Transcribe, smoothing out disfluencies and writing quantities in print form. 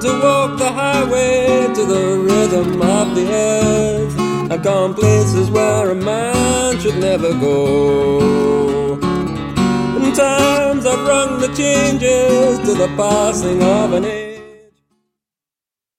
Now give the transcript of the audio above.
to walk the highway to the rhythm of the earth. I've gone places where a man should never go. In times I've rung the changes to the passing of an age.